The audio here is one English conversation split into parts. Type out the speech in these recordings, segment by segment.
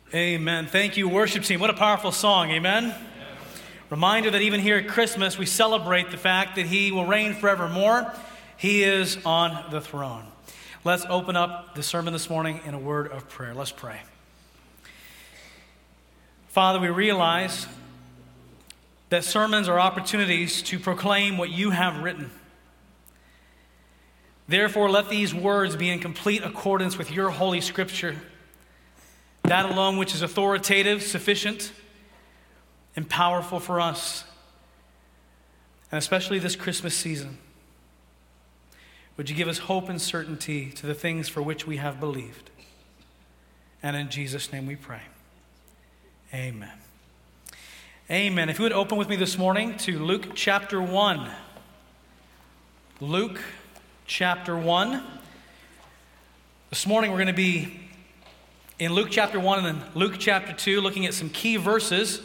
Amen. Thank you, worship team. What a powerful song. Amen. Reminder that even here at Christmas, we celebrate the fact that He will reign forevermore. He is on the throne. Let's open up the sermon this morning in a word of prayer. Let's pray. Father, we realize that sermons are opportunities to proclaim what You have written. Therefore, let these words be in complete accordance with Your holy scripture, that alone which is authoritative, sufficient, and powerful for us, and especially this Christmas season. Would You give us hope and certainty to the things for which we have believed? And in Jesus' name we pray. Amen. Amen. If you would open with me this morning to Luke chapter 1. Luke chapter 1. This morning we're going to be in Luke chapter 1 and then Luke chapter 2, looking at some key verses.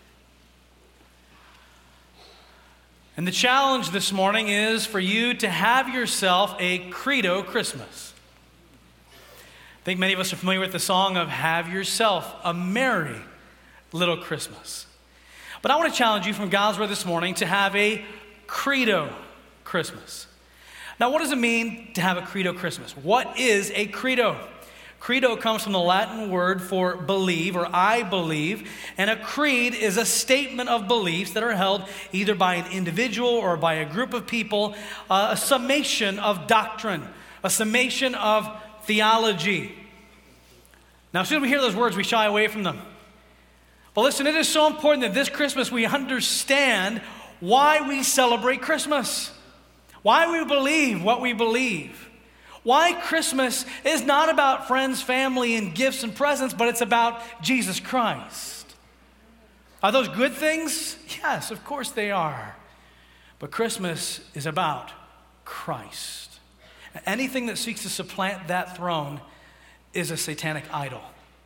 And the challenge this morning is for you to have yourself a credo Christmas. I think many of us are familiar with the song of Have Yourself a Merry Little Christmas. But I want to challenge you from God's Word this morning to have a credo Christmas. Now, what does it mean to have a credo Christmas? What is a credo? Credo comes from the Latin word for believe or I believe, and a creed is a statement of beliefs that are held either by an individual or by a group of people, a summation of doctrine, a summation of theology. Now, as soon as we hear those words, we shy away from them. But listen, it is so important that this Christmas we understand why we celebrate Christmas, why we believe what we believe. Why Christmas is not about friends, family, and gifts and presents, but it's about Jesus Christ. Are those good things? Yes, of course they are. But Christmas is about Christ. Anything that seeks to supplant that throne is a satanic idol.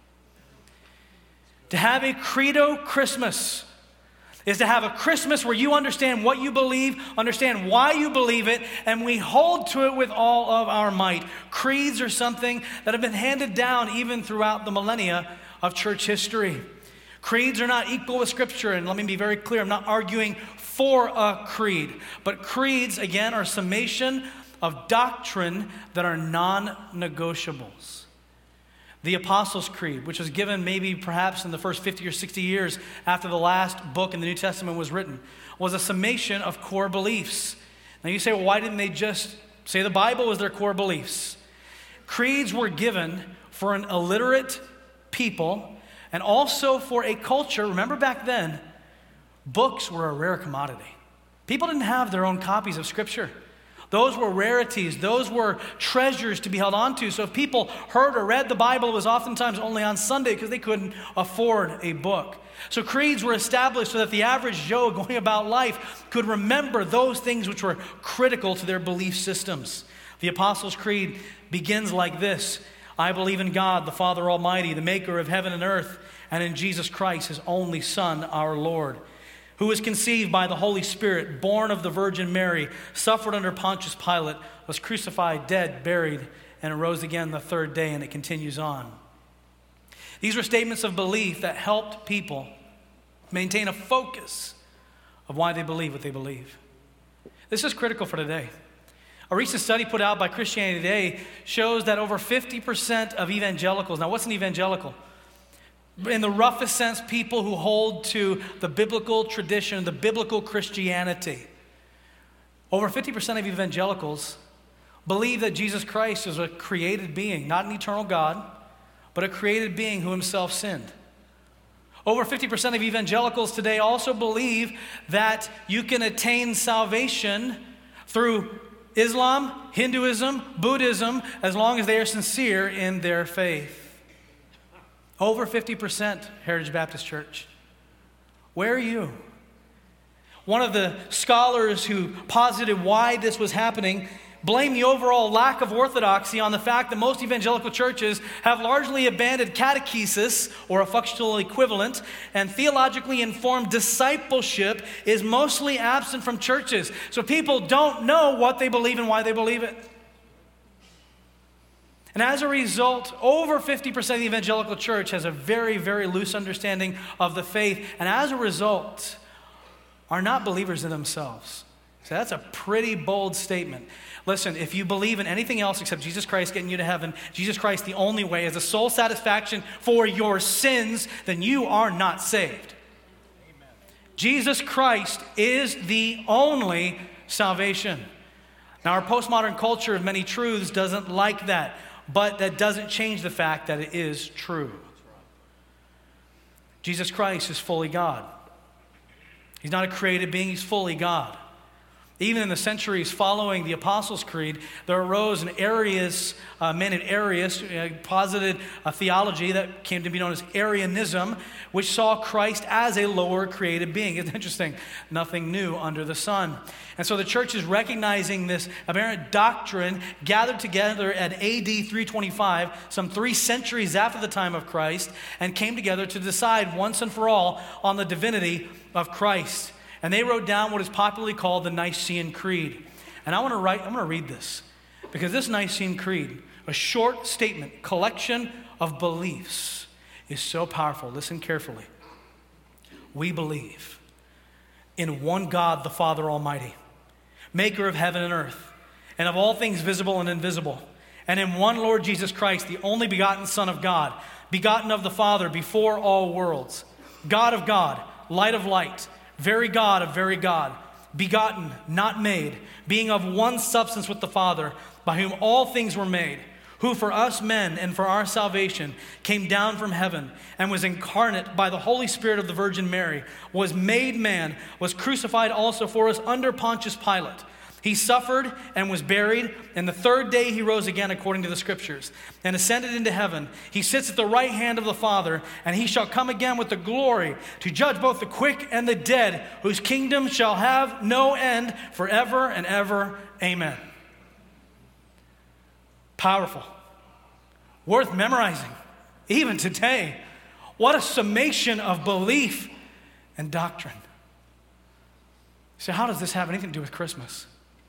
To have a credo Christmas is to have a Christmas where you understand what you believe, understand why you believe it, and we hold to it with all of our might. Creeds are something that have been handed down even throughout the millennia of church history. Creeds are not equal with Scripture, and let me be very clear, I'm not arguing for a creed. But creeds, again, are summation of doctrine that are non-negotiables. The Apostles' Creed, which was given maybe perhaps in the first 50 or 60 years after the last book in the New Testament was written, was a summation of core beliefs. Now you say, well, why didn't they just say the Bible was their core beliefs? Creeds were given for an illiterate people and also for a culture. Remember back then, books were a rare commodity. People didn't have their own copies of Scripture. Those were rarities. Those were treasures to be held on to. So if people heard or read the Bible, it was oftentimes only on Sunday because they couldn't afford a book. So creeds were established so that the average Joe going about life could remember those things which were critical to their belief systems. The Apostles' Creed begins like this: I believe in God, the Father Almighty, the maker of heaven and earth, and in Jesus Christ, His only Son, our Lord, who was conceived by the Holy Spirit, born of the Virgin Mary, suffered under Pontius Pilate, was crucified, dead, buried, and arose again the third day, and it continues on. These were statements of belief that helped people maintain a focus of why they believe what they believe. This is critical for today. A recent study put out by Christianity Today shows that over 50% of evangelicals, now what's an evangelical? In the roughest sense, people who hold to the biblical tradition, the biblical Christianity. Over 50% of evangelicals believe that Jesus Christ is a created being, not an eternal God, but a created being who Himself sinned. Over 50% of evangelicals today also believe that you can attain salvation through Islam, Hinduism, Buddhism, as long as they are sincere in their faith. Over 50%, Heritage Baptist Church. Where are you? One of the scholars who posited why this was happening blamed the overall lack of orthodoxy on the fact that most evangelical churches have largely abandoned catechesis, or a functional equivalent, and theologically informed discipleship is mostly absent from churches. So people don't know what they believe and why they believe it. And as a result, over 50% of the evangelical church has a very, very loose understanding of the faith, and as a result, are not believers in themselves. So that's a pretty bold statement. Listen, if you believe in anything else except Jesus Christ getting you to heaven, Jesus Christ the only way, is the sole satisfaction for your sins, then you are not saved. Amen. Jesus Christ is the only salvation. Now, our postmodern culture of many truths doesn't like that, but that doesn't change the fact that it is true. Jesus Christ is fully God. He's not a created being, he's fully God. Even in the centuries following the Apostles' Creed, there arose an Arius, man named Arius, posited a theology that came to be known as Arianism, which saw Christ as a lower created being. It's interesting, nothing new under the sun. And so the church is recognizing this aberrant doctrine, gathered together at AD 325, some 3 centuries after the time of Christ, and came together to decide once and for all on the divinity of Christ. And they wrote down what is popularly called the Nicene Creed. And I'm going to read this, because this Nicene Creed, a short statement, collection of beliefs, is so powerful. Listen carefully. We believe in one God, the Father Almighty, maker of heaven and earth, and of all things visible and invisible, and in one Lord Jesus Christ, the only begotten Son of God, begotten of the Father before all worlds, God of God, light of light, very God of very God, begotten, not made, being of one substance with the Father, by whom all things were made, who for us men and for our salvation came down from heaven and was incarnate by the Holy Spirit of the Virgin Mary, was made man, was crucified also for us under Pontius Pilate. He suffered and was buried, and the 3rd day he rose again according to the Scriptures, and ascended into heaven. He sits at the right hand of the Father, and he shall come again with the glory to judge both the quick and the dead, whose kingdom shall have no end forever and ever. Amen. Powerful. Worth memorizing, even today. What a summation of belief and doctrine. So how does this have anything to do with Christmas?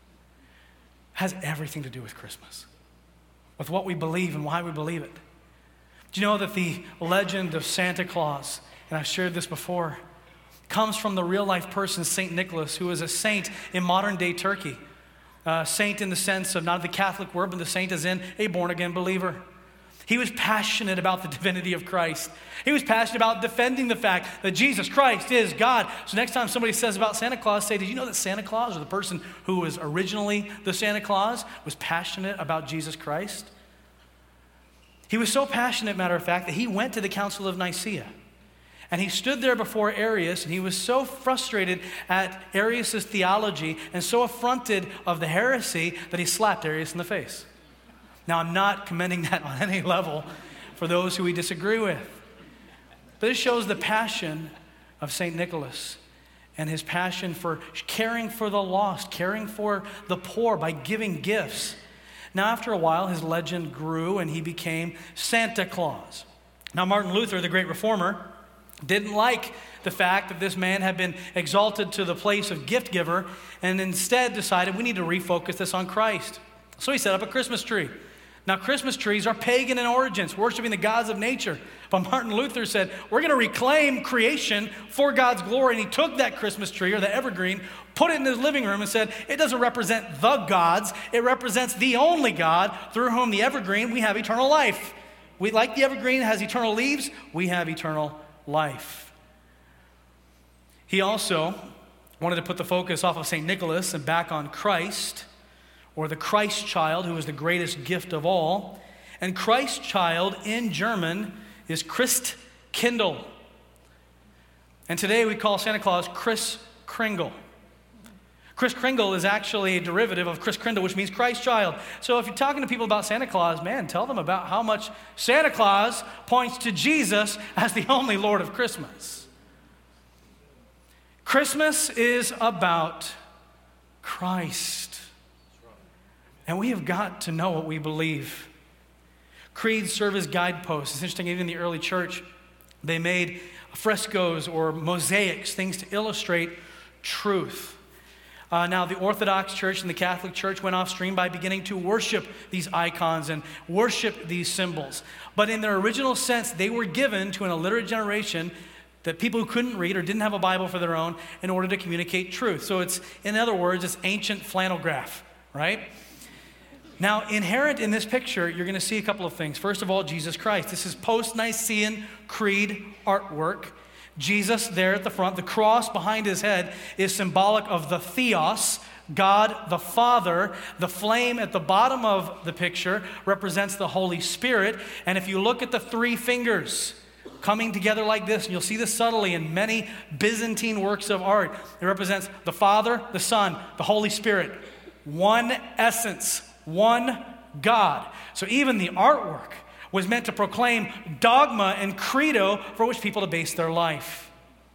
Has everything to do with Christmas, with what we believe and why we believe it. Do you know that the legend of Santa Claus, and I've shared this before, comes from the real life person St. Nicholas, who is a saint in modern day Turkey. Saint in the sense of not the Catholic word, but the saint as in a born again believer. He was passionate about the divinity of Christ. He was passionate about defending the fact that Jesus Christ is God. So next time somebody says about Santa Claus, say, did you know that Santa Claus, or the person who was originally the Santa Claus, was passionate about Jesus Christ? He was so passionate, matter of fact, that he went to the Council of Nicaea. And he stood there before Arius, and he was so frustrated at Arius' theology and so affronted of the heresy that he slapped Arius in the face. Now, I'm not commending that on any level for those who we disagree with. But this shows the passion of St. Nicholas and his passion for caring for the lost, caring for the poor by giving gifts. Now, after a while, his legend grew and he became Santa Claus. Now, Martin Luther, the great reformer, didn't like the fact that this man had been exalted to the place of gift giver, and instead decided we need to refocus this on Christ. So he set up a Christmas tree. Now, Christmas trees are pagan in origins, worshiping the gods of nature. But Martin Luther said, we're going to reclaim creation for God's glory. And he took that Christmas tree, or the evergreen, put it in his living room and said, it doesn't represent the gods. It represents the only God through whom the evergreen, we have eternal life. We, like the evergreen has eternal leaves, we have eternal life. He also wanted to put the focus off of St. Nicholas and back on Christ, or the Christ child, who is the greatest gift of all. And Christ child in German is Christkindl. And today we call Santa Claus Kris Kringle. Kris Kringle is actually a derivative of Kris Kringle, which means Christ child. So if you're talking to people about Santa Claus, man, tell them about how much Santa Claus points to Jesus as the only Lord of Christmas. Christmas is about Christ. And we have got to know what we believe. Creeds serve as guideposts. It's interesting, even in the early church, they made frescoes or mosaics, things to illustrate truth. Now, the Orthodox Church and the Catholic Church went off stream by beginning to worship these icons and worship these symbols. But in their original sense, they were given to an illiterate generation, that people who couldn't read or didn't have a Bible for their own, in order to communicate truth. So it's, in other words, it's ancient flannel graph, right? Now, inherent in this picture, you're going to see a couple of things. First of all, Jesus Christ. This is post-Nicene Creed artwork. Jesus there at the front, the cross behind his head is symbolic of the Theos, God the Father. The flame at the bottom of the picture represents the Holy Spirit. And if you look at the three fingers coming together like this, and you'll see this subtly in many Byzantine works of art, it represents the Father, the Son, the Holy Spirit. One essence, one God. So even the artwork was meant to proclaim dogma and credo for which people to base their life.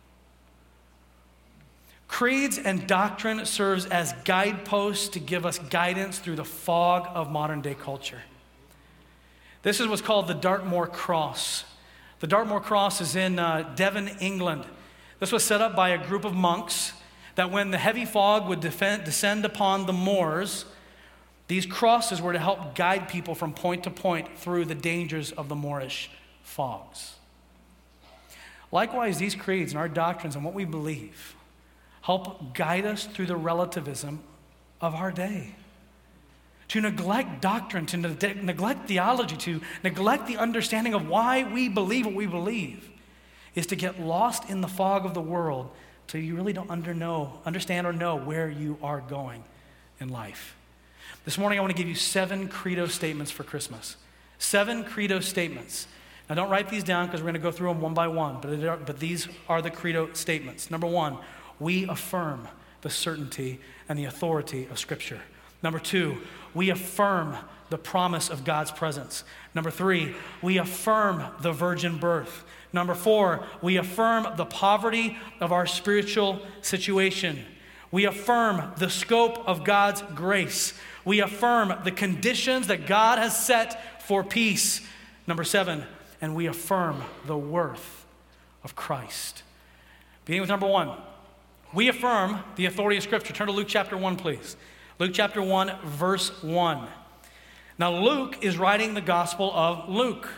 Creeds and doctrine serves as guideposts to give us guidance through the fog of modern day culture. This is what's called the Dartmoor Cross. The Dartmoor Cross is in Devon, England. This was set up by a group of monks that when the heavy fog would descend upon the moors, these crosses were to help guide people from point to point through the dangers of the Moorish fogs. Likewise, these creeds and our doctrines and what we believe help guide us through the relativism of our day. To neglect doctrine, to neglect theology, to neglect the understanding of why we believe what we believe is to get lost in the fog of the world till you really don't understand or know where you are going in life. This morning I want to give you 7 credo statements for Christmas. 7 credo statements. Now don't write these down because we're going to go through them one by one, but these are the credo statements. Number 1, we affirm the certainty and the authority of Scripture. Number 2, we affirm the promise of God's presence. Number 3, we affirm the virgin birth. Number 4, we affirm the poverty of our spiritual situation. We affirm the scope of God's grace. We affirm the conditions that God has set for peace. Number 7, and we affirm the worth of Christ. Beginning with number 1, we affirm the authority of Scripture. Turn to Luke chapter 1, please. Luke chapter 1, verse 1. Now, Luke is writing the Gospel of Luke.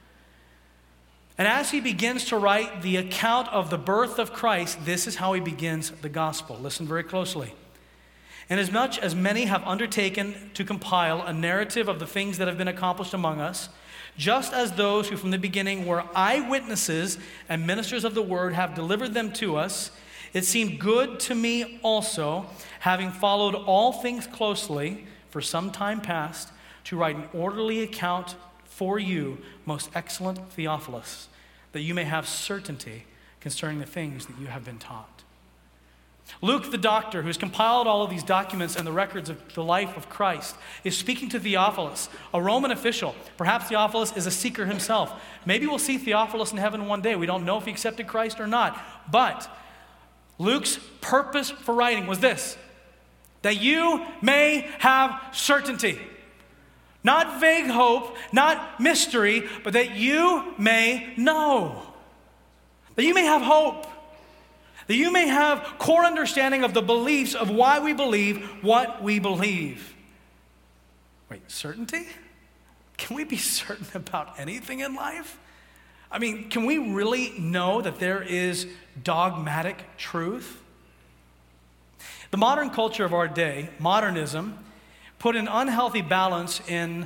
And as he begins to write the account of the birth of Christ, this is how he begins the Gospel. Listen very closely. Inasmuch as many have undertaken to compile a narrative of the things that have been accomplished among us, just as those who from the beginning were eyewitnesses and ministers of the word have delivered them to us, it seemed good to me also, having followed all things closely for some time past, to write an orderly account for you, most excellent Theophilus, that you may have certainty concerning the things that you have been taught. Luke, the doctor, who's compiled all of these documents and the records of the life of Christ, is speaking to Theophilus, a Roman official. Perhaps Theophilus is a seeker himself. Maybe we'll see Theophilus in heaven one day. We don't know if he accepted Christ or not. But Luke's purpose for writing was this: that you may have certainty. Not vague hope, not mystery, but that you may know. That you may have hope. That you may have core understanding of the beliefs of why we believe what we believe. Wait, certainty? Can we be certain about anything in life? I mean, can we really know that there is dogmatic truth? The modern culture of our day, modernism, put an unhealthy balance in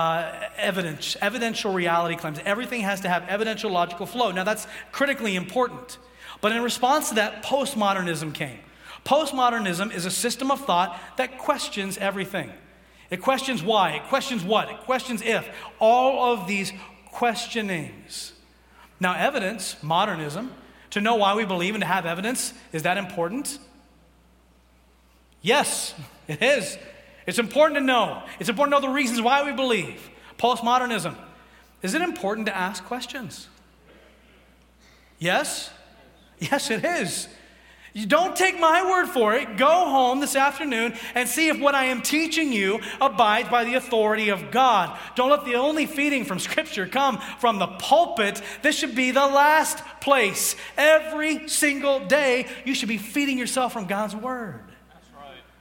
evidential reality claims. Everything has to have evidential logical flow. Now that's critically important. But in response to that, postmodernism came. Postmodernism is a system of thought that questions everything. It questions why, it questions what, it questions if. All of these questionings. Now evidence, modernism, to know why we believe and to have evidence, is that important? Yes, it is. It's important to know. It's important to know the reasons why we believe. Postmodernism. Is it important to ask questions? Yes? Yes, it is. You don't take my word for it. Go home this afternoon and see if what I am teaching you abides by the authority of God. Don't let the only feeding from Scripture come from the pulpit. This should be the last place. Every single day, you should be feeding yourself from God's word. That's right.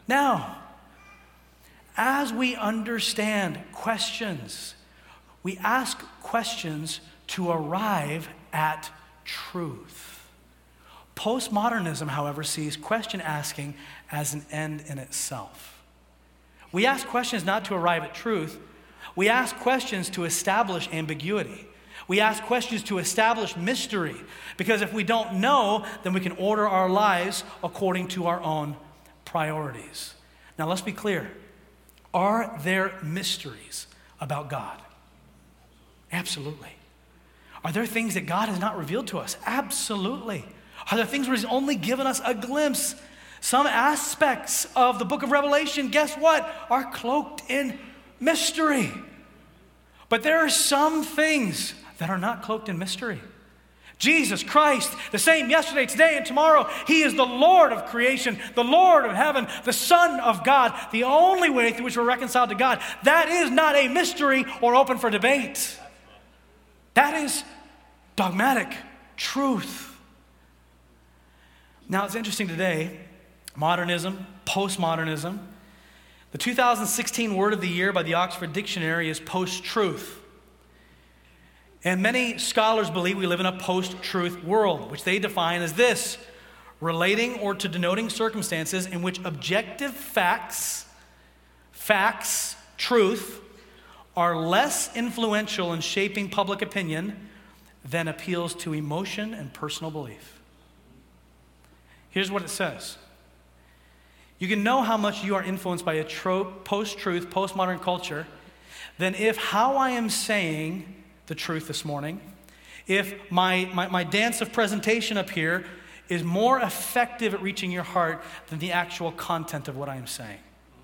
Now, as we understand questions, we ask questions to arrive at truth. Postmodernism, however, sees question asking as an end in itself. We ask questions not to arrive at truth. We ask questions to establish ambiguity. We ask questions to establish mystery, because if we don't know, then we can order our lives according to our own priorities. Now, let's be clear. Are there mysteries about God? Absolutely. Are there things that God has not revealed to us? Absolutely. Are there things where He's only given us a glimpse? Some aspects of the book of Revelation, guess what, are cloaked in mystery. But there are some things that are not cloaked in mystery. Jesus Christ, the same yesterday, today, and tomorrow. He is the Lord of creation, the Lord of heaven, the Son of God, the only way through which we're reconciled to God. That is not a mystery or open for debate. That is dogmatic truth. Now, it's interesting today, modernism, postmodernism. The 2016 word of the year by the Oxford Dictionary is post-truth. And many scholars believe we live in a post-truth world, which they define as this: relating or to denoting circumstances in which objective facts, truth, are less influential in shaping public opinion than appeals to emotion and personal belief. Here's what it says. You can know how much you are influenced by a post-truth, postmodern culture than if how I am saying the truth this morning, if my dance of presentation up here is more effective at reaching your heart than the actual content of what I am saying.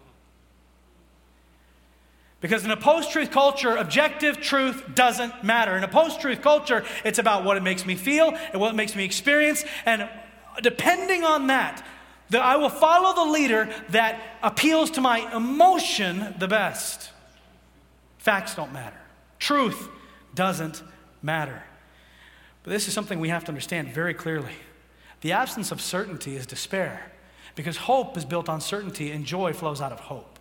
Because in a post-truth culture, objective truth doesn't matter. In a post-truth culture, it's about what it makes me feel and what it makes me experience. And depending on that, I will follow the leader that appeals to my emotion the best. Facts don't matter. Truth doesn't matter. But this is something we have to understand very clearly. The absence of certainty is despair, because hope is built on certainty and joy flows out of hope.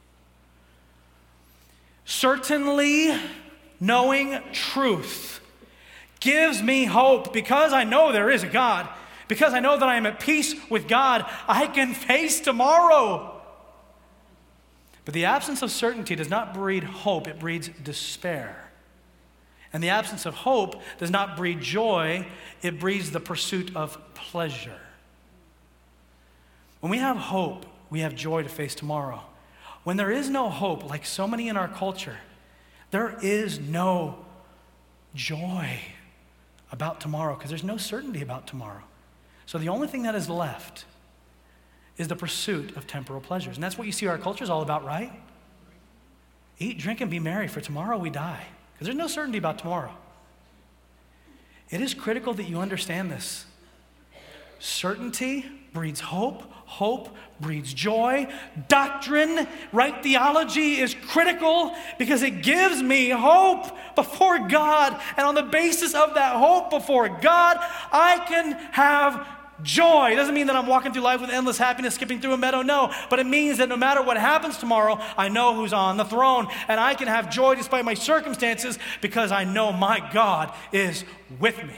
Certainly, knowing truth gives me hope because I know there is a God. Because I know that I am at peace with God, I can face tomorrow. But the absence of certainty does not breed hope, it breeds despair. And the absence of hope does not breed joy, it breeds the pursuit of pleasure. When we have hope, we have joy to face tomorrow. When there is no hope, like so many in our culture, there is no joy about tomorrow because there's no certainty about tomorrow. So the only thing that is left is the pursuit of temporal pleasures. And that's what you see our culture is all about, right? Eat, drink, and be merry, for tomorrow we die. Because there's no certainty about tomorrow. It is critical that you understand this. Certainty breeds hope. Hope breeds joy. Doctrine, right theology is critical because it gives me hope before God. And on the basis of that hope before God, I can have joy. It doesn't mean that I'm walking through life with endless happiness, skipping through a meadow. No, but it means that no matter what happens tomorrow, I know who's on the throne. And I can have joy despite my circumstances because I know my God is with me.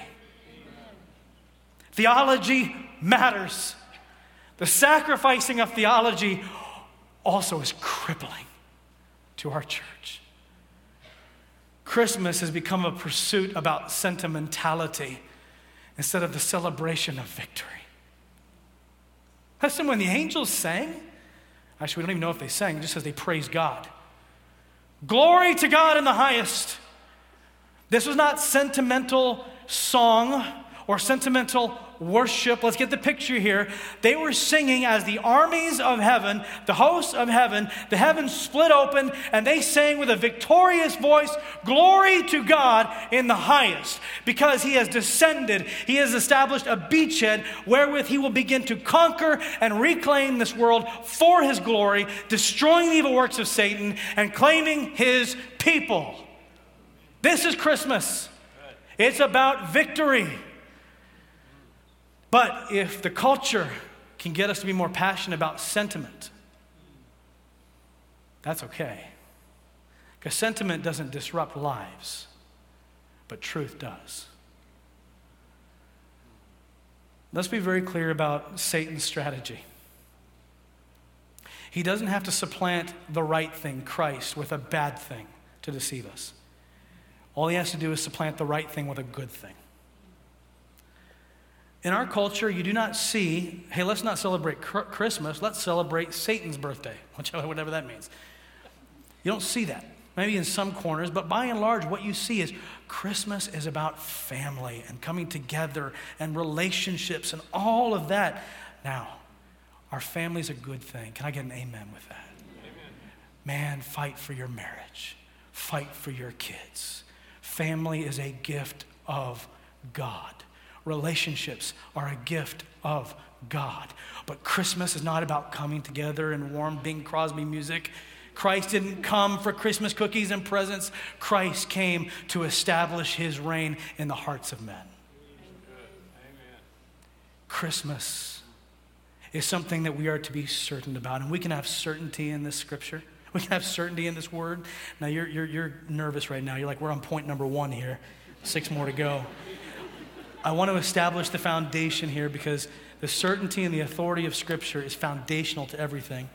Theology matters. The sacrificing of theology also is crippling to our church. Christmas has become a pursuit about sentimentality instead of the celebration of victory. Listen, when the angels sang, actually, we don't even know if they sang, it just says they praised God. Glory to God in the highest. This was not sentimental song or sentimental worship. Let's get the picture here. They were singing as the armies of heaven, the hosts of heaven, the heavens split open, and they sang with a victorious voice, glory to God in the highest, because he has descended. He has established a beachhead wherewith he will begin to conquer and reclaim this world for his glory, destroying the evil works of Satan and claiming his people. This is Christmas. It's about victory. But if the culture can get us to be more passionate about sentiment, That's okay. Because sentiment doesn't disrupt lives, but truth does. Let's be very clear about Satan's strategy. He doesn't have to supplant the right thing, Christ, with a bad thing to deceive us. All he has to do is supplant the right thing with a good thing. In our culture, you do not see, hey, let's not celebrate Christmas, let's celebrate Satan's birthday, whatever that means. You don't see that. Maybe in some corners, but by and large, what you see is Christmas is about family and coming together and relationships and all of that. Now, our family's a good thing. Can I get an amen with that? Amen. Man, fight for your marriage. Fight for your kids. Family is a gift of God. Relationships are a gift of God. But Christmas is not about coming together and warm Bing Crosby music. Christ didn't come for Christmas cookies and presents. Christ came to establish his reign in the hearts of men. Amen. Christmas is something that we are to be certain about. And we can have certainty in this scripture. We can have certainty in this word. Now, you're nervous right now. You're like, we're on point number 1 here. 6 more to go. I want to establish the foundation here because the certainty and the authority of Scripture is foundational to everything.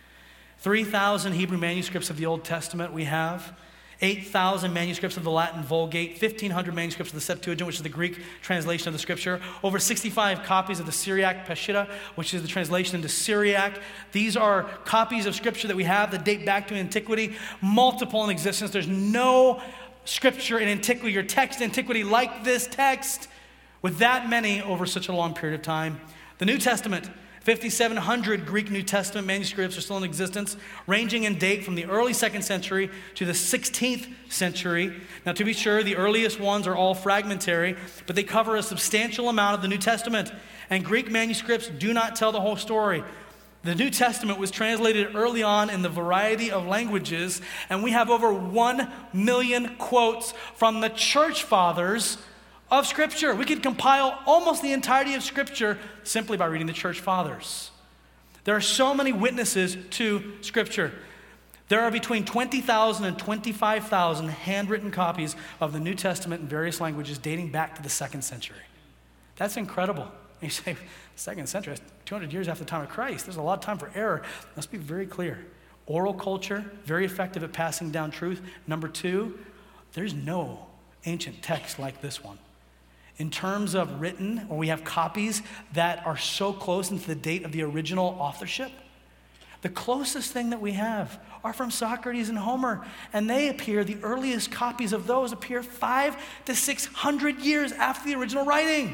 3,000 Hebrew manuscripts of the Old Testament we have. 8,000 manuscripts of the Latin Vulgate. 1,500 manuscripts of the Septuagint, which is the Greek translation of the Scripture. Over 65 copies of the Syriac Peshitta, which is the translation into Syriac. These are copies of Scripture that we have that date back to antiquity. Multiple in existence. There's no Scripture in antiquity or text in antiquity like this text with that many over such a long period of time. The New Testament, 5,700 Greek New Testament manuscripts are still in existence, ranging in date from the early 2nd century to the 16th century. Now, to be sure, the earliest ones are all fragmentary, but they cover a substantial amount of the New Testament. And Greek manuscripts do not tell the whole story. The New Testament was translated early on in the variety of languages, and we have over 1 million quotes from the church fathers of Scripture. We could compile almost the entirety of Scripture simply by reading the church fathers. There are so many witnesses to Scripture. There are between 20,000 and 25,000 handwritten copies of the New Testament in various languages dating back to the 2nd century. That's incredible. And you say, 2nd century, that's 200 years after the time of Christ. There's a lot of time for error. Let's be very clear. Oral culture, very effective at passing down truth. Number 2, there's no ancient text like this one. In terms of written, or we have copies that are so close into the date of the original authorship, the closest thing that we have are from Socrates and Homer, and they appear, the earliest copies of those appear 500 to 600 years after the original writing.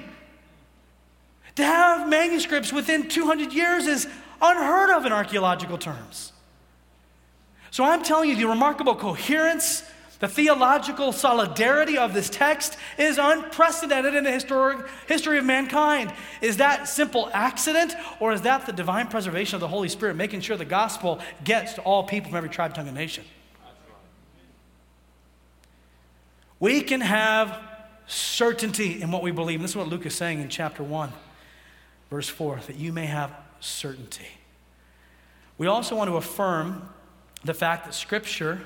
To have manuscripts within 200 years is unheard of in archaeological terms. So I'm telling you, the remarkable coherence, the theological solidarity of this text is unprecedented in the history of mankind. Is that simple accident, or is that the divine preservation of the Holy Spirit, making sure the gospel gets to all people from every tribe, tongue, and nation? We can have certainty in what we believe. And this is what Luke is saying in chapter 1, verse 4, that you may have certainty. We also want to affirm the fact that Scripture,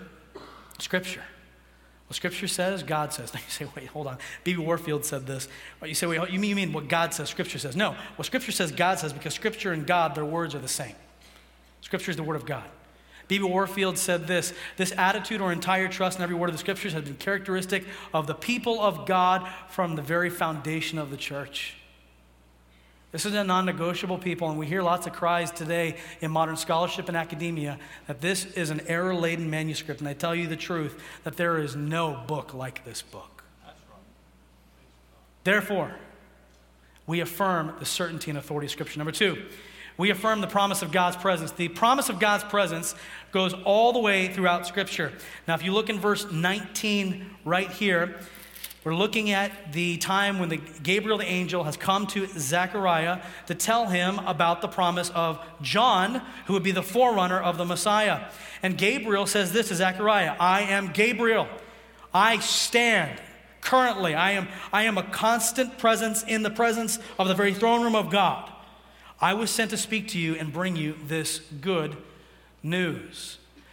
what Scripture says, God says. Now you say, wait, hold on. B.B. Warfield said this. You say, wait, you mean what God says, Scripture says? No, what Scripture says, God says, because Scripture and God, their words are the same. Scripture is the Word of God. B.B. Warfield said this attitude or entire trust in every word of the Scriptures has been characteristic of the people of God from the very foundation of the church. This is a non-negotiable people, and we hear lots of cries today in modern scholarship and academia that this is an error-laden manuscript, and I tell you the truth, that there is no book like this book. That's right. Therefore, we affirm the certainty and authority of Scripture. Number 2, we affirm the promise of God's presence. The promise of God's presence goes all the way throughout Scripture. Now, if you look in verse 19 right here, we're looking at the time when Gabriel the angel has come to Zechariah to tell him about the promise of John, who would be the forerunner of the Messiah. And Gabriel says this to Zechariah, I am Gabriel. I stand currently. I am a constant presence in the presence of the very throne room of God. I was sent to speak to you and bring you this good news.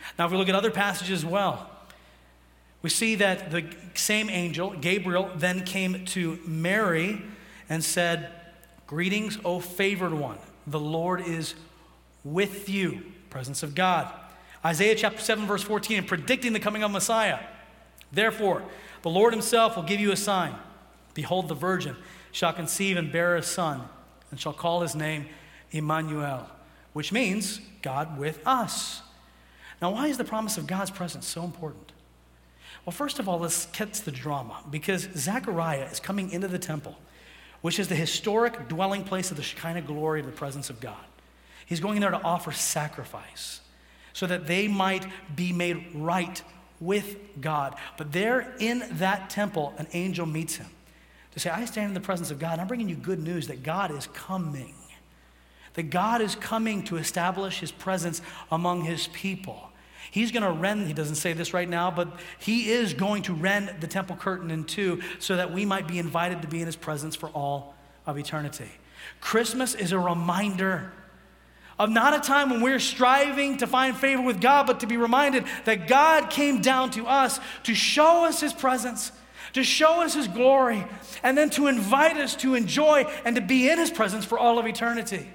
Now, if we look at other passages as well, we see that the same angel, Gabriel, then came to Mary and said, "Greetings, O favored one. The Lord is with you." Presence of God. Isaiah chapter 7, verse 14, predicting the coming of Messiah. "Therefore, the Lord himself will give you a sign. Behold, the virgin shall conceive and bear a son, and shall call his name Emmanuel," which means God with us. Now, why is the promise of God's presence so important? Well, first of all, let's catch the drama, because Zechariah is coming into the temple, which is the historic dwelling place of the Shekinah glory of the presence of God. He's going in there to offer sacrifice so that they might be made right with God. But there in that temple, an angel meets him to say, "I stand in the presence of God, and I'm bringing you good news that God is coming. That God is coming to establish his presence among his people. He's going to rend," he doesn't say this right now, but he is going to rend the temple curtain in two so that we might be invited to be in his presence for all of eternity. Christmas is a reminder of not a time when we're striving to find favor with God, but to be reminded that God came down to us to show us his presence, to show us his glory, and then to invite us to enjoy and to be in his presence for all of eternity.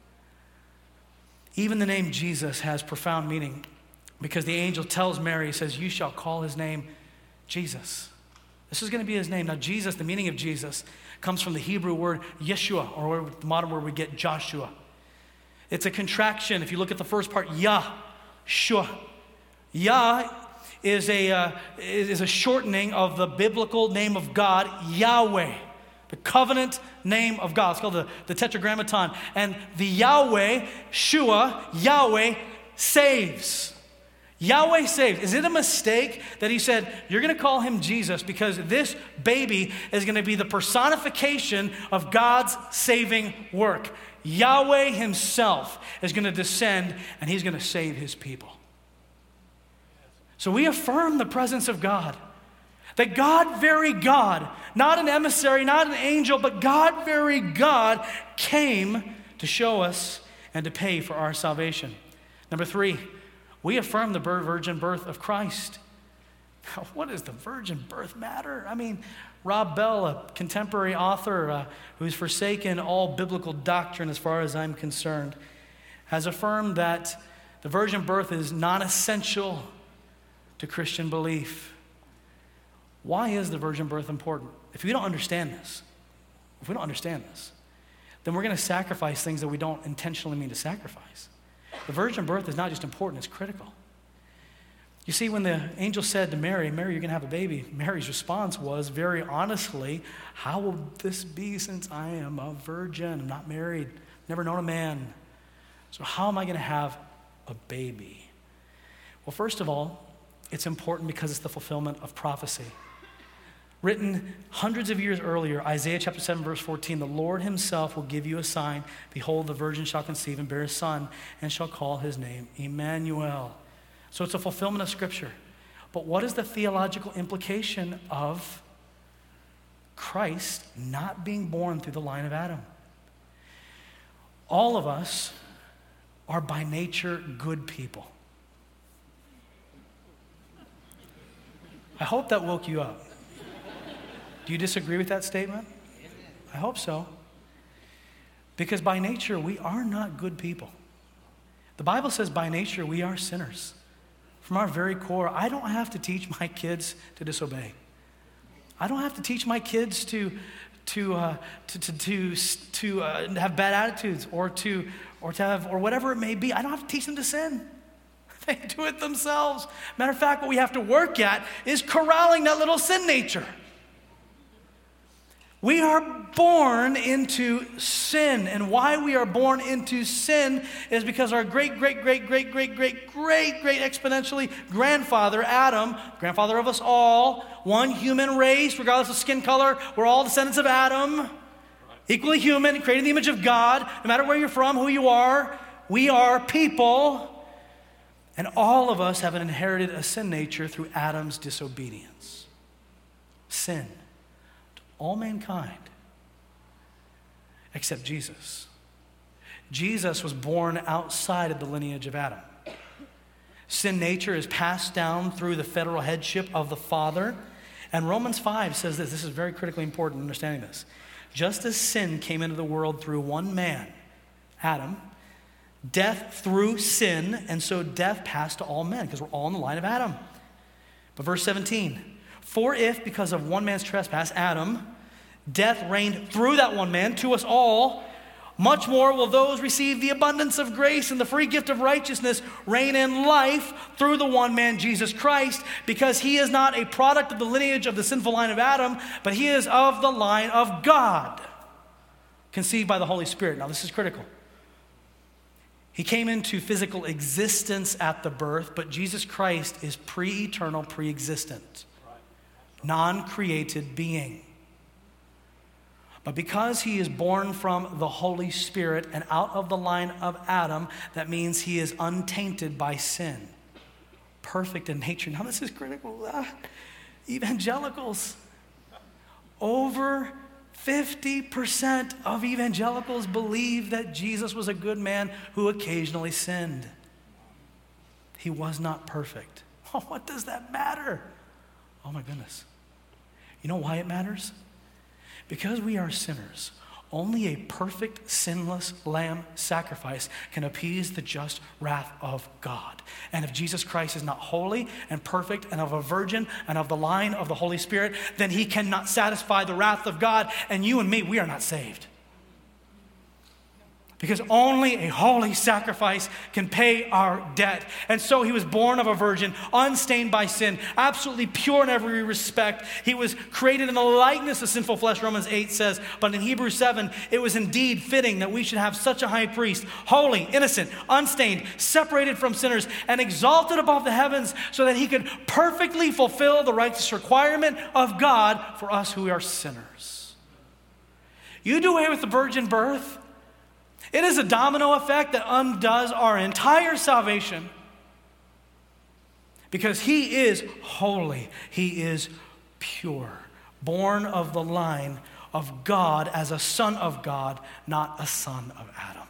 Even the name Jesus has profound meaning, because the angel tells Mary, he says, "You shall call his name Jesus." This is going to be his name. Now, Jesus, the meaning of Jesus, comes from the Hebrew word Yeshua, or the modern word we get Joshua. It's a contraction. If you look at the first part, Yah-shua. Yah is a shortening of the biblical name of God, Yahweh, the covenant name of God. It's called the Tetragrammaton. And the Yahweh, Shua, Yahweh saves. Yahweh saves. Is it a mistake that he said, "You're going to call him Jesus because this baby is going to be the personification of God's saving work"? Yahweh himself is going to descend and he's going to save his people. So we affirm the presence of God. That God, very God, not an emissary, not an angel, but God, very God, came to show us and to pay for our salvation. Number 3, we affirm the virgin birth of Christ. Now, what does the virgin birth matter? I mean, Rob Bell, a contemporary author who's forsaken all biblical doctrine as far as I'm concerned, has affirmed that the virgin birth is non-essential to Christian belief. Why is the virgin birth important? If we don't understand this, then we're going to sacrifice things that we don't intentionally mean to sacrifice. The virgin birth is not just important, it's critical. You see, when the angel said to Mary, "Mary, you're going to have a baby," Mary's response was, very honestly, "How will this be since I am a virgin? I'm not married, never known a man. So how am I going to have a baby?" Well, first of all, it's important because it's the fulfillment of prophecy. Written hundreds of years earlier, Isaiah chapter 7, verse 14, "The Lord himself will give you a sign. Behold, the virgin shall conceive and bear a son, and shall call his name Emmanuel." So it's a fulfillment of Scripture. But what is the theological implication of Christ not being born through the line of Adam? All of us are by nature good people. I hope that woke you up. Do you disagree with that statement? I hope so. Because by nature, we are not good people. The Bible says by nature, we are sinners. From our very core, I don't have to teach my kids to disobey. I don't have to teach my kids to have bad attitudes or whatever it may be. I don't have to teach them to sin. They do it themselves. Matter of fact, what we have to work at is corralling that little sin nature. We are born into sin, and why we are born into sin is because our great exponentially grandfather, Adam, grandfather of us all, one human race, regardless of skin color, we're all descendants of Adam, equally human, created in the image of God. No matter where you're from, who you are, we are people, and all of us have inherited a sin nature through Adam's disobedience. Sin. All mankind, except Jesus. Jesus was born outside of the lineage of Adam. Sin nature is passed down through the federal headship of the Father. And Romans 5 says this. This is very critically important in understanding this. Just as sin came into the world through one man, Adam, death through sin, and so death passed to all men, because we're all in the line of Adam. But verse 17, for if because of one man's trespass, Adam, death reigned through that one man to us all, much more will those receive the abundance of grace and the free gift of righteousness reign in life through the one man, Jesus Christ, because he is not a product of the lineage of the sinful line of Adam, but he is of the line of God, conceived by the Holy Spirit. Now, this is critical. He came into physical existence at the birth, but Jesus Christ is pre-eternal, pre-existent, non-created being. But because he is born from the Holy Spirit and out of the line of Adam, that means he is untainted by sin. Perfect in nature. Now this is critical. Evangelicals. Over 50% of evangelicals believe that Jesus was a good man who occasionally sinned. He was not perfect. Oh, what does that matter? Oh my goodness. You know why it matters? Because we are sinners, only a perfect, sinless lamb sacrifice can appease the just wrath of God. And if Jesus Christ is not holy and perfect and of a virgin and of the line of the Holy Spirit, then he cannot satisfy the wrath of God. And you and me, we are not saved. Because only a holy sacrifice can pay our debt. And so he was born of a virgin, unstained by sin, absolutely pure in every respect. He was created in the likeness of sinful flesh, Romans 8 says. But in Hebrews 7, it was indeed fitting that we should have such a high priest, holy, innocent, unstained, separated from sinners, and exalted above the heavens so that he could perfectly fulfill the righteous requirement of God for us who are sinners. You do away with the virgin birth, it is a domino effect that undoes our entire salvation. Because he is holy, he is pure, born of the line of God as a son of God, not a son of Adam.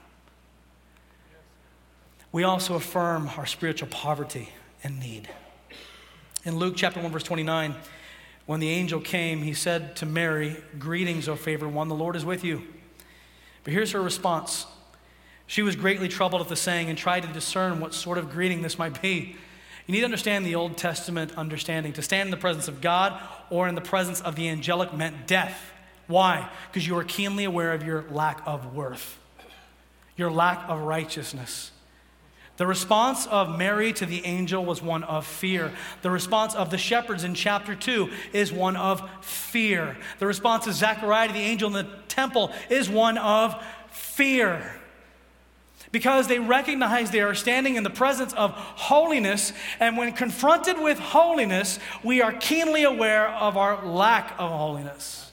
We also affirm our spiritual poverty and need. In Luke chapter 1, verse 29, when the angel came, he said to Mary, "Greetings, O favored one, the Lord is with you." But here's her response. She was greatly troubled at the saying and tried to discern what sort of greeting this might be. You need to understand the Old Testament understanding. To stand in the presence of God or in the presence of the angelic meant death. Why? Because you are keenly aware of your lack of worth, your lack of righteousness. The response of Mary to the angel was one of fear. The response of the shepherds in chapter 2 is one of fear. The response of Zechariah to the angel in the temple is one of fear. Because they recognize they are standing in the presence of holiness, and when confronted with holiness, we are keenly aware of our lack of holiness.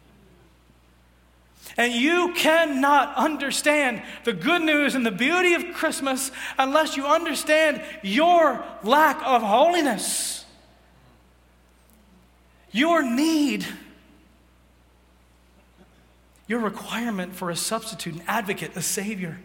And you cannot understand the good news and the beauty of Christmas unless you understand your lack of holiness, your need, your requirement for a substitute, an advocate, a savior.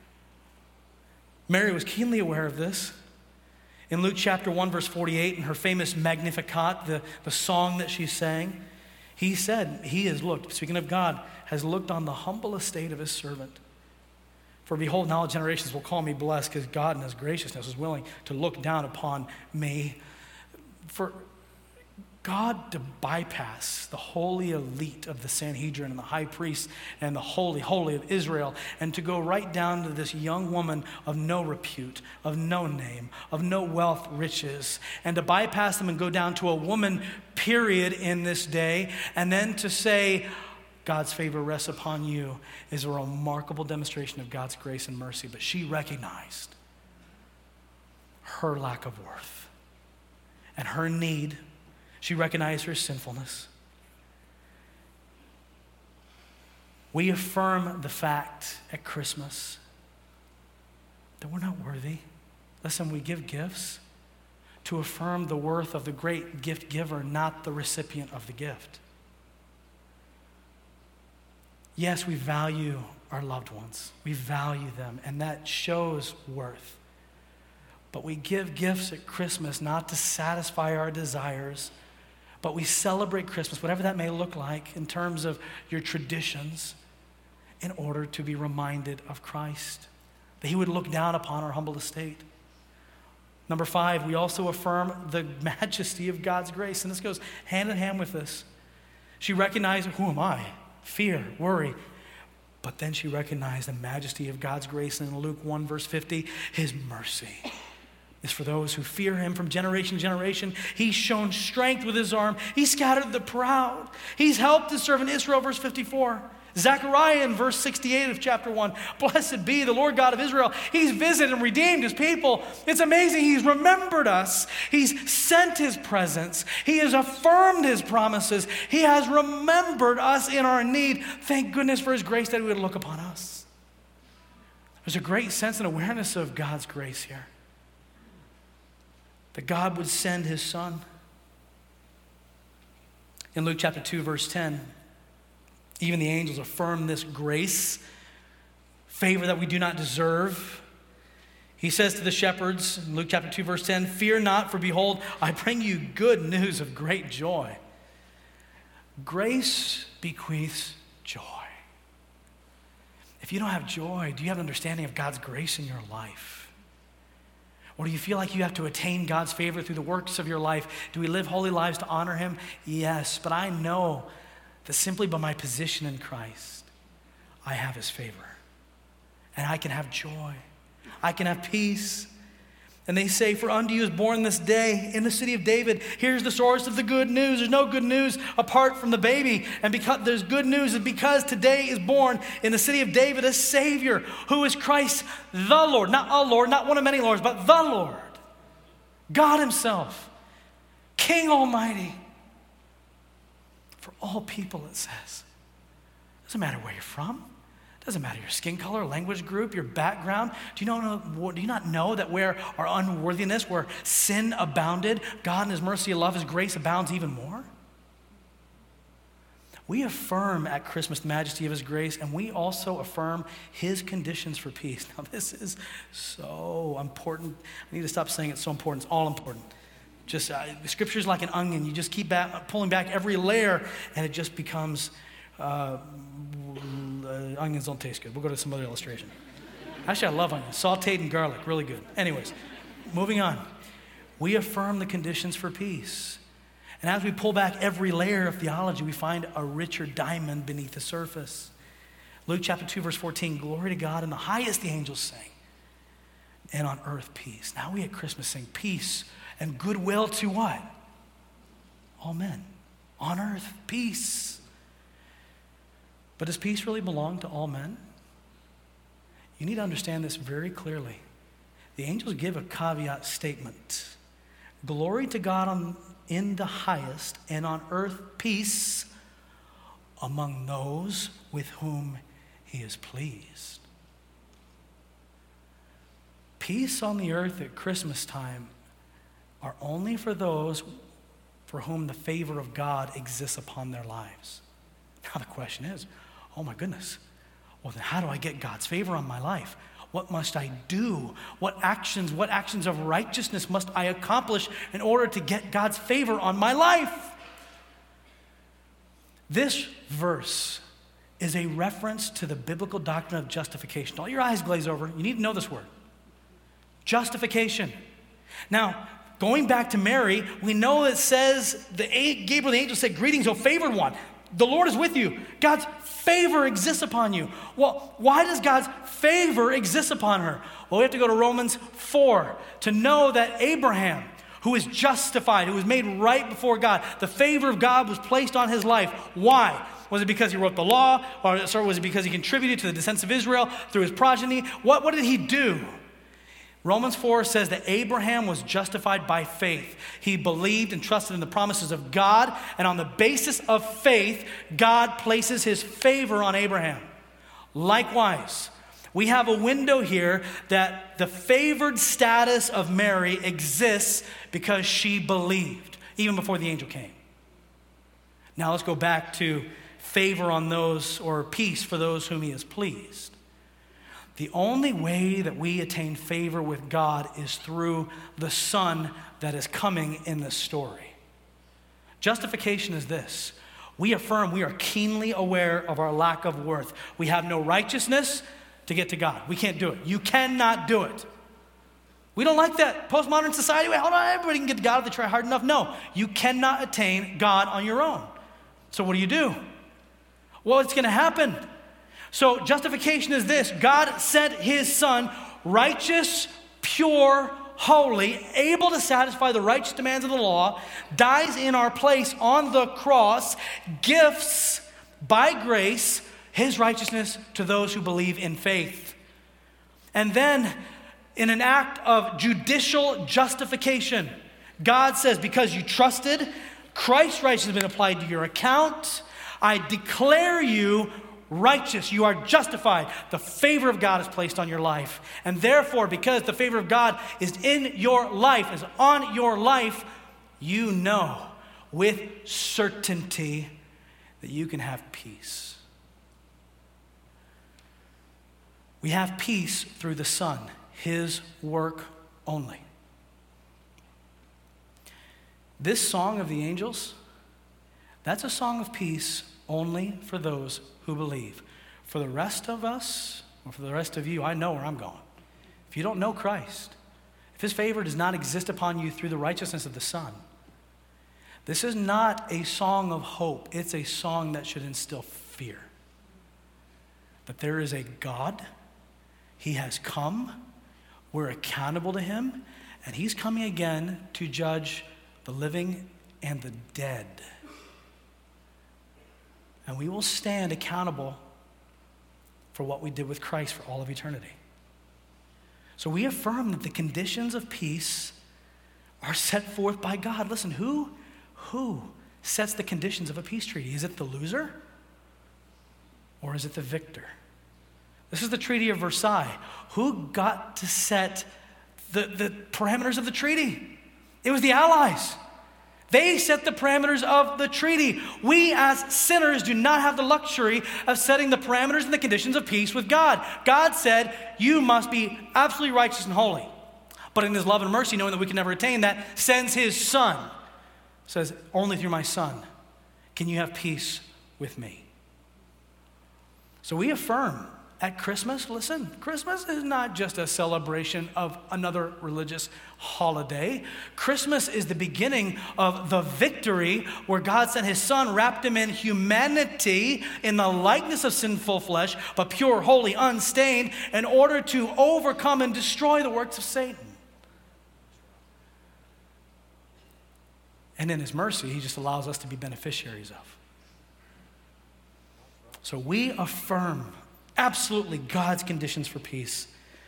Mary was keenly aware of this. In Luke chapter 1, verse 48, in her famous Magnificat, the song that she sang, he said, he has looked, speaking of God, has looked on the humble estate of his servant. For behold, now generations will call me blessed, because God in his graciousness is willing to look down upon me. For God to bypass the holy elite of the Sanhedrin and the high priest and the holy of Israel, and to go right down to this young woman of no repute, of no name, of no wealth, riches, and to bypass them and go down to a woman, period, in this day, and then to say, God's favor rests upon you, is a remarkable demonstration of God's grace and mercy. But she recognized her lack of worth and her need. She recognized her sinfulness. We affirm the fact at Christmas that we're not worthy. Listen, we give gifts to affirm the worth of the great gift giver, not the recipient of the gift. Yes, we value our loved ones. We value them, and that shows worth. But we give gifts at Christmas not to satisfy our desires, but we celebrate Christmas, whatever that may look like in terms of your traditions, in order to be reminded of Christ, that he would look down upon our humble estate. Number 5, we also affirm the majesty of God's grace. And this goes hand in hand with this. She recognized, who am I? Fear, worry. But then she recognized the majesty of God's grace. And in Luke 1, verse 50, his mercy is for those who fear him from generation to generation. He's shown strength with his arm. He scattered the proud. He's helped his servant Israel, verse 54. Zechariah in verse 68 of chapter 1. Blessed be the Lord God of Israel. He's visited and redeemed his people. It's amazing. He's remembered us. He's sent his presence. He has affirmed his promises. He has remembered us in our need. Thank goodness for his grace that he would look upon us. There's a great sense and awareness of God's grace here. That God would send his son. In Luke chapter 2, verse 10, even the angels affirm this grace, favor that we do not deserve. He says to the shepherds in Luke chapter 2, verse 10, fear not, for behold, I bring you good news of great joy. Grace bequeaths joy. If you don't have joy, do you have an understanding of God's grace in your life? Or do you feel like you have to attain God's favor through the works of your life? Do we live holy lives to honor him? Yes, but I know that simply by my position in Christ, I have his favor. And I can have joy. I can have peace. And they say, for unto you is born this day in the city of David. Here's the source of the good news. There's no good news apart from the baby. And because there's good news, is because today is born in the city of David a Savior who is Christ the Lord. Not a Lord, not one of many Lords, but the Lord. God himself. King Almighty. For all people, it says. Doesn't matter where you're from. Doesn't matter your skin color, language group, your background. Do you not know that where our unworthiness, where sin abounded, God in his mercy and love, his grace abounds even more? We affirm at Christmas the majesty of his grace, and we also affirm his conditions for peace. Now, this is so important. I need to stop saying it's so important. It's all important. Just Scripture is like an onion. You just keep pulling back every layer, and it just becomes... onions don't taste good. We'll go to some other illustration. Actually, I love onions. Sauteed in garlic, really good. Anyways, moving on. We affirm the conditions for peace. And as we pull back every layer of theology, we find a richer diamond beneath the surface. Luke chapter 2, verse 14, glory to God in the highest, the angels sing. And on earth, peace. Now we at Christmas sing peace and goodwill to what? All men. On earth, peace. But does peace really belong to all men? You need to understand this very clearly. The angels give a caveat statement. Glory to God in the highest, and on earth peace among those with whom he is pleased. Peace on the earth at Christmas time are only for those for whom the favor of God exists upon their lives. Now the question is, oh my goodness, well then how do I get God's favor on my life? What must I do? What actions of righteousness must I accomplish in order to get God's favor on my life? This verse is a reference to the biblical doctrine of justification. All your eyes glaze over. You need to know this word. Justification. Now, going back to Mary, we know it says, Gabriel the angel said, greetings, O favored one. The Lord is with you. God's favor exists upon you. Well, why does God's favor exist upon her? Well, we have to go to Romans 4 to know that Abraham, who is justified, who was made right before God, the favor of God was placed on his life. Why? Was it because he wrote the law? Or was it because he contributed to the descendants of Israel through his progeny? What did he do? Romans 4 says that Abraham was justified by faith. He believed and trusted in the promises of God, and on the basis of faith, God places his favor on Abraham. Likewise, we have a window here that the favored status of Mary exists because she believed, even before the angel came. Now let's go back to favor on those, or peace for those whom he is pleased. The only way that we attain favor with God is through the Son that is coming in the story. Justification is this. We affirm we are keenly aware of our lack of worth. We have no righteousness to get to God. We can't do it. You cannot do it. We don't like that postmodern society. Wait, hold on, everybody can get to God if they try hard enough. No, you cannot attain God on your own. So what do? Well, it's going to happen. So justification is this. God sent his Son, righteous, pure, holy, able to satisfy the righteous demands of the law, dies in our place on the cross, gifts by grace his righteousness to those who believe in faith. And then in an act of judicial justification, God says, because you trusted, Christ's righteousness has been applied to your account. I declare you righteous. You are justified. The favor of God is placed on your life. And therefore, because the favor of God is in your life, is on your life, you know with certainty that you can have peace. We have peace through the Son, his work only. This song of the angels, that's a song of peace only for those who believe. For the rest of us, or for the rest of you, I know where I'm going. If you don't know Christ, if his favor does not exist upon you through the righteousness of the Son, this is not a song of hope. It's a song that should instill fear. That there is a God, he has come, we're accountable to him, and he's coming again to judge the living and the dead. And we will stand accountable for what we did with Christ for all of eternity. So we affirm that the conditions of peace are set forth by God. Listen, who sets the conditions of a peace treaty? Is it the loser? Or is it the victor? This is the Treaty of Versailles. Who got to set the parameters of the treaty? It was the Allies. They set the parameters of the treaty. We as sinners do not have the luxury of setting the parameters and the conditions of peace with God. God said, you must be absolutely righteous and holy. But in his love and mercy, knowing that we can never attain that, sends his Son. Says, only through my Son can you have peace with me. So we affirm at Christmas, listen, Christmas is not just a celebration of another religious holiday. Christmas is the beginning of the victory where God sent his Son, wrapped him in humanity in the likeness of sinful flesh, but pure, holy, unstained, in order to overcome and destroy the works of Satan. And in his mercy, he just allows us to be beneficiaries of. So we affirm absolutely God's conditions for peace,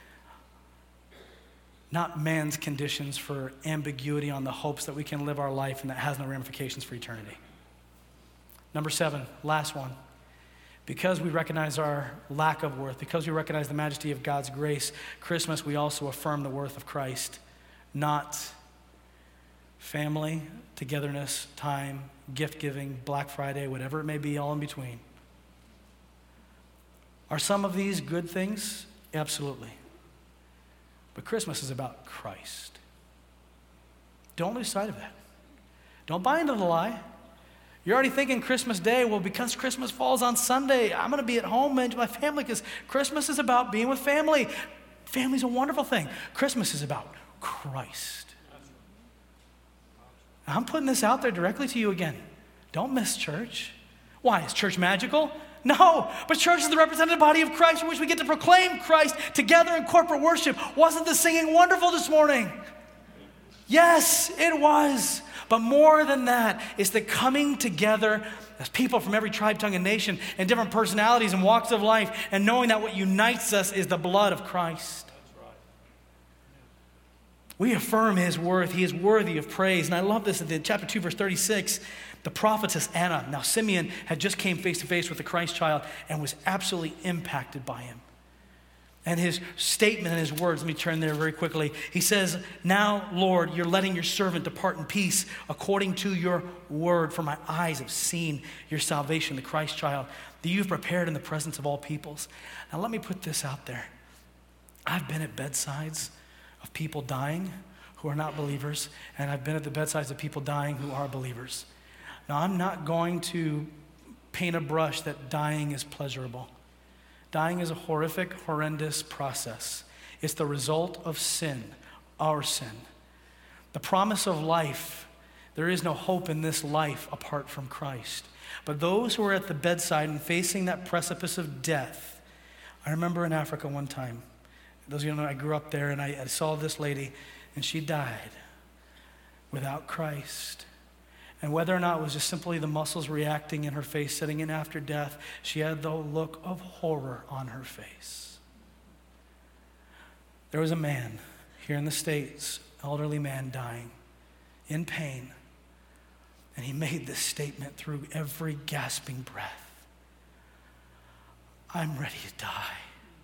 not man's conditions for ambiguity on the hopes that we can live our life and that has no ramifications for eternity. Number 7, last one. Because we recognize our lack of worth, because we recognize the majesty of God's grace, Christmas, we also affirm the worth of Christ, not family, togetherness, time, gift giving, Black Friday, whatever it may be, all in between. Are some of these good things? Absolutely. But Christmas is about Christ. Don't lose sight of that. Don't buy into the lie. You're already thinking Christmas Day, well, because Christmas falls on Sunday, I'm going to be at home and my family, because Christmas is about being with family. Family's a wonderful thing. Christmas is about Christ. I'm putting this out there directly to you again. Don't miss church. Why? Is church magical? No, but church is the representative body of Christ in which we get to proclaim Christ together in corporate worship. Wasn't the singing wonderful this morning? Yes, it was. But more than that, it's the coming together as people from every tribe, tongue, and nation, and different personalities and walks of life, and knowing that what unites us is the blood of Christ. We affirm his worth. He is worthy of praise. And I love this in chapter 2, verse 36. The prophetess Anna. Now, Simeon had just came face to face with the Christ child and was absolutely impacted by him. And his statement and his words, let me turn there very quickly. He says, now, Lord, you're letting your servant depart in peace according to your word. For my eyes have seen your salvation, the Christ child, that you've prepared in the presence of all peoples. Now, let me put this out there. I've been at bedsides of people dying who are not believers, and I've been at the bedsides of people dying who are believers. Now, I'm not going to paint a brush that dying is pleasurable. Dying is a horrific, horrendous process. It's the result of sin, our sin. The promise of life, there is no hope in this life apart from Christ. But those who are at the bedside and facing that precipice of death, I remember in Africa one time, those of you who know, I grew up there and I saw this lady and she died without Christ. And whether or not it was just simply the muscles reacting in her face, setting in after death, she had the look of horror on her face. There was a man here in the States, elderly man dying in pain, and he made this statement through every gasping breath: I'm ready to die.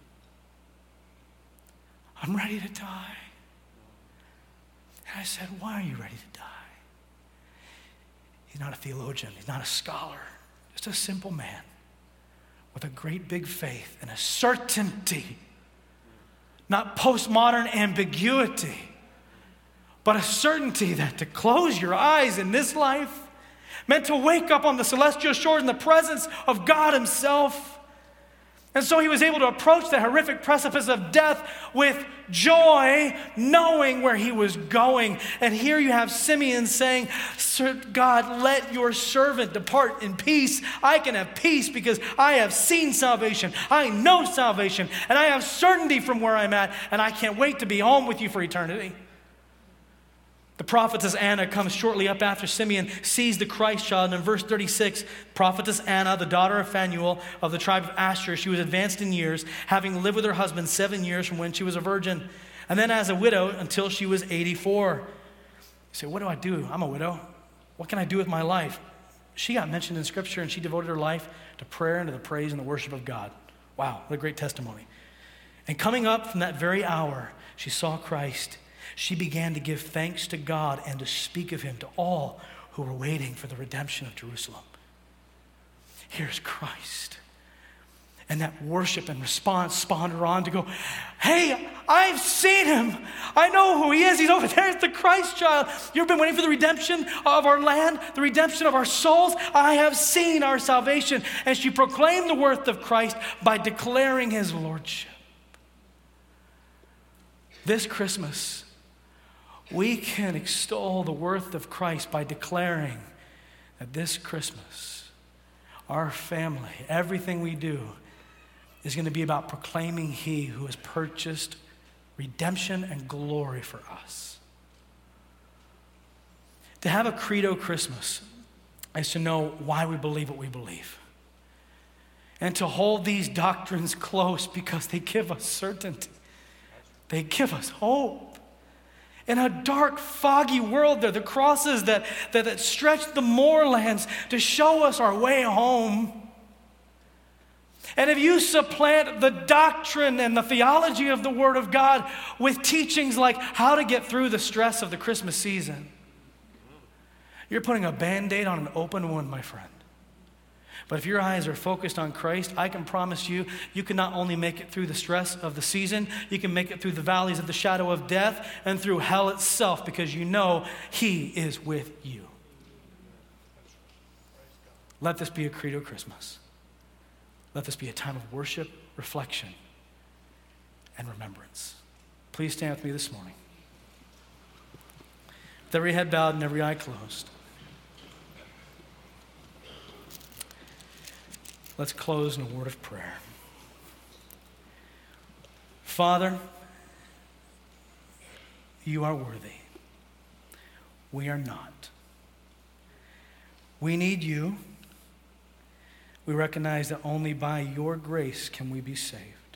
I'm ready to die. And I said, why are you ready to die? He's not a theologian. He's not a scholar. Just a simple man with a great big faith and a certainty. Not postmodern ambiguity, but a certainty that to close your eyes in this life meant to wake up on the celestial shores in the presence of God himself. And so he was able to approach the horrific precipice of death with joy, knowing where he was going. And here you have Simeon saying, God, let your servant depart in peace. I can have peace because I have seen salvation. I know salvation. And I have certainty from where I'm at. And I can't wait to be home with you for eternity. The prophetess Anna comes shortly up after Simeon sees the Christ child. And in verse 36, prophetess Anna, the daughter of Phanuel of the tribe of Asher, she was advanced in years, having lived with her husband 7 years from when she was a virgin, and then as a widow until she was 84. You say, what do I do? I'm a widow. What can I do with my life? She got mentioned in Scripture, and she devoted her life to prayer and to the praise and the worship of God. Wow, what a great testimony. And coming up from that very hour, she saw Christ. She began to give thanks to God and to speak of him to all who were waiting for the redemption of Jerusalem. Here's Christ. And that worship and response spawned her on to go, hey, I've seen him. I know who he is. He's over there. It's the Christ child. You've been waiting for the redemption of our land, the redemption of our souls. I have seen our salvation. And she proclaimed the worth of Christ by declaring his lordship. This Christmas, we can extol the worth of Christ by declaring that this Christmas, our family, everything we do is going to be about proclaiming he who has purchased redemption and glory for us. To have a credo Christmas is to know why we believe what we believe. And to hold these doctrines close because they give us certainty. They give us hope. In a dark, foggy world, there are the crosses that stretch the moorlands to show us our way home. And if you supplant the doctrine and the theology of the Word of God with teachings like how to get through the stress of the Christmas season, you're putting a Band-Aid on an open wound, my friend. But if your eyes are focused on Christ, I can promise you, you can not only make it through the stress of the season, you can make it through the valleys of the shadow of death and through hell itself because you know he is with you. Let this be a credo Christmas. Let this be a time of worship, reflection, and remembrance. Please stand with me this morning. With every head bowed and every eye closed. Let's close in a word of prayer. Father, you are worthy. We are not. We need you. We recognize that only by your grace can we be saved.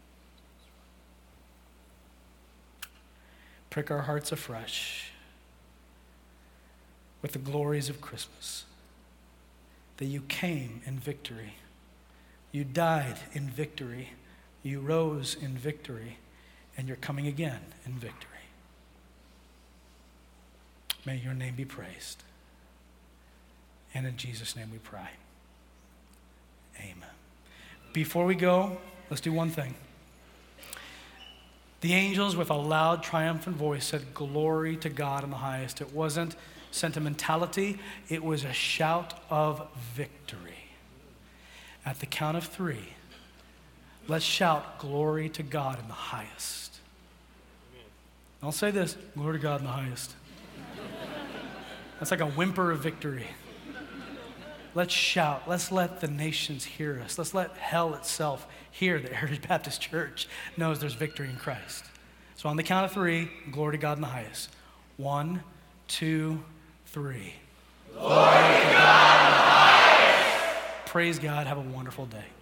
Prick our hearts afresh with the glories of Christmas, that you came in victory. You died in victory. You rose in victory. And you're coming again in victory. May your name be praised. And in Jesus' name we pray. Amen. Before we go, let's do one thing. The angels, with a loud, triumphant voice, said, "Glory to God in the highest." It wasn't sentimentality, it was a shout of victory. At the count of 3, let's shout, "Glory to God in the highest." I'll say this, "Glory to God in the highest." That's like a whimper of victory. Let's shout. Let's let the nations hear us. Let's let hell itself hear that Heritage Baptist Church knows there's victory in Christ. So on the count of 3, glory to God in the highest. 1, 2, 3. Glory to God in the highest. Praise God. Have a wonderful day.